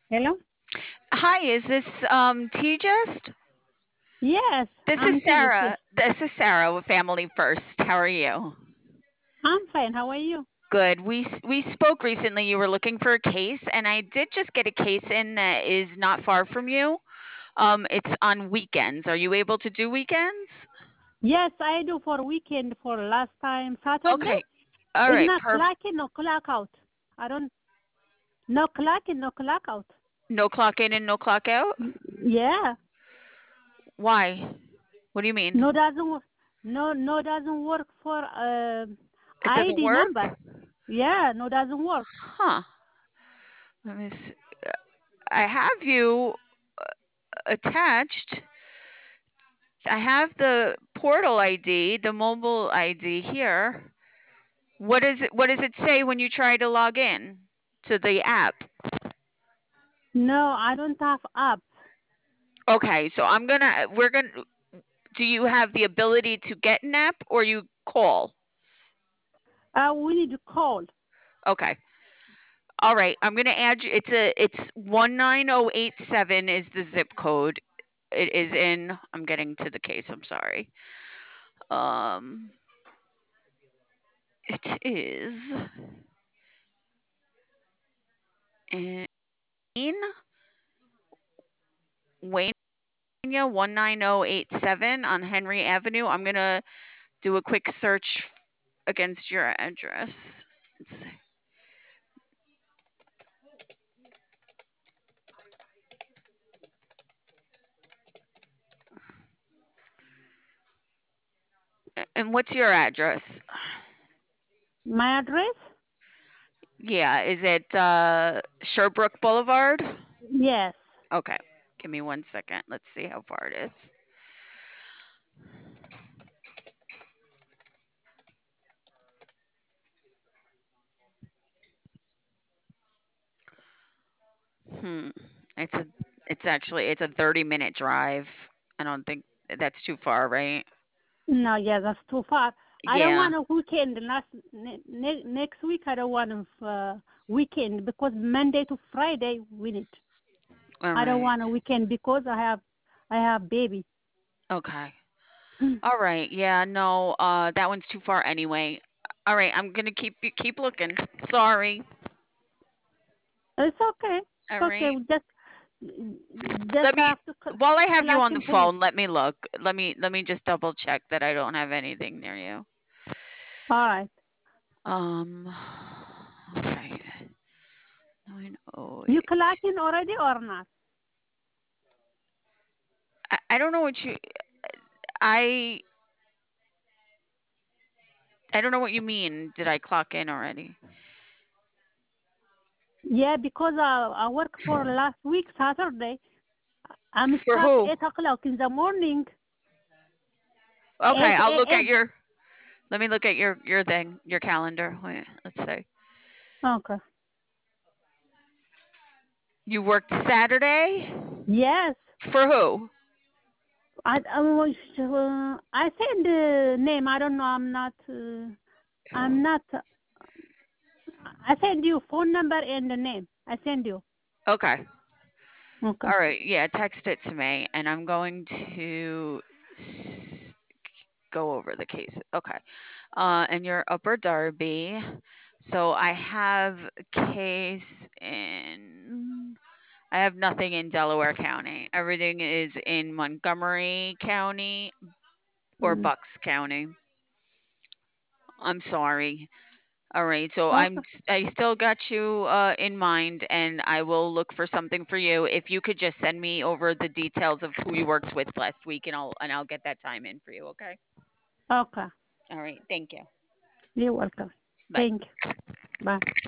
Hello? Hi, is this T-Just? Yes, This is I'm Tejas. Yes. Sarah. This is Sarah with Family First. How are you? I'm fine. How are you? Good. We spoke recently. You were looking for a case, and I did just get a case in that is not far from you. It's on weekends. Are you able to do weekends? Yes, I do for weekend for last time Saturday. Okay. All It's right. not Perfect. clock in, no clock out. I don't no clock in, no clock out. No clock in and no clock out. Yeah. Why? What do you No mean? doesn't work. No doesn't work for It doesn't ID work. number. Yeah, no doesn't work. Huh. Let me see. I have you attached. I have the portal ID, the mobile ID here. What does it say when you try to log in to the app? No, I don't have app. Okay, so we're going to do you have the ability to get an app or you call? We need to call. Okay. All right, I'm going to add you it's 19087 is the zip code. It is in I'm getting to the case, I'm sorry. Um it is in Wayne 19087 on Henry Avenue. I'm going to do a quick search against your address. Let's see. And what's your address? My address? Yeah, is it Sherbrooke Boulevard? Yes. Okay, give me 1 second. Let's see how far it is. Hmm. It's a it's a 30-minute drive. I don't think that's too far, right? No, yeah, that's too far. I don't Yeah. want a weekend. Next week, I don't want a weekend because Monday to Friday we need. All I don't right. want a weekend because I have baby. Okay. All right. Yeah, no, that one's too far anyway. All right, I'm going to keep looking. Sorry. It's okay. All It's okay. right. We just Let me have to while I have you clock on the in for you. phone, let me look. Let me just double check that I don't have anything near you. All right. Um okay. 908. You clock in already or not? I don't know what you I I don't know what you mean. Did I clock in already? Yeah, because I work for last week Saturday. I'm For start who? 8 o'clock in the morning. Okay, 8 I'll look at a.m. your let me look at your thing, your calendar. Wait, let's see. Okay. You worked Saturday? Yes. For who? I said the name. I don't know. I'm not. I'm not. I send you phone number and the name. I send you. Okay. Okay. All right. Yeah, text it to me and I'm going to s- go over the case. Okay. And you're Upper Darby. So I have a case in I have nothing in Delaware County. Everything is in Montgomery County or Mm. Bucks County. I'm sorry. All right, so Okay. I still got you in mind, and I will look for something for you. If you could just send me over the details of who you worked with last week, and I'll get that time in for you. Okay. Okay. All right. Thank you. You're welcome. Bye. Thank you. Bye.